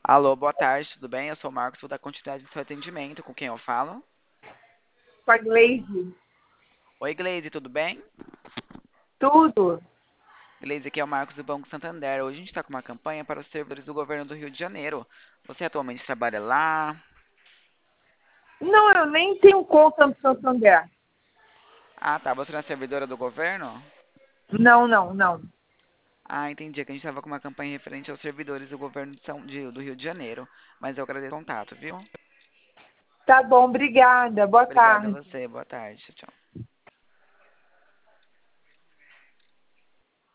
Alô, boa tarde, tudo bem? Eu sou o Marcos, vou dar continuidade no seu atendimento. Com quem eu falo? Com a Gleise. Oi, Gleise, tudo bem? Tudo. Gleise, aqui é o Marcos do Banco Santander. Hoje a gente está com uma campanha para os servidores do governo do Rio de Janeiro. Você atualmente trabalha lá? Não, eu nem tenho conta no Santander. Ah, tá. Você não é servidora do governo? Não, não, não. Ah, entendi. É que a gente estava com uma campanha referente aos servidores do governo do Rio de Janeiro. Mas eu agradeço o contato, viu? Tá bom, obrigada. Boa Obrigado a tarde. você. Boa tarde. Tchau, tchau.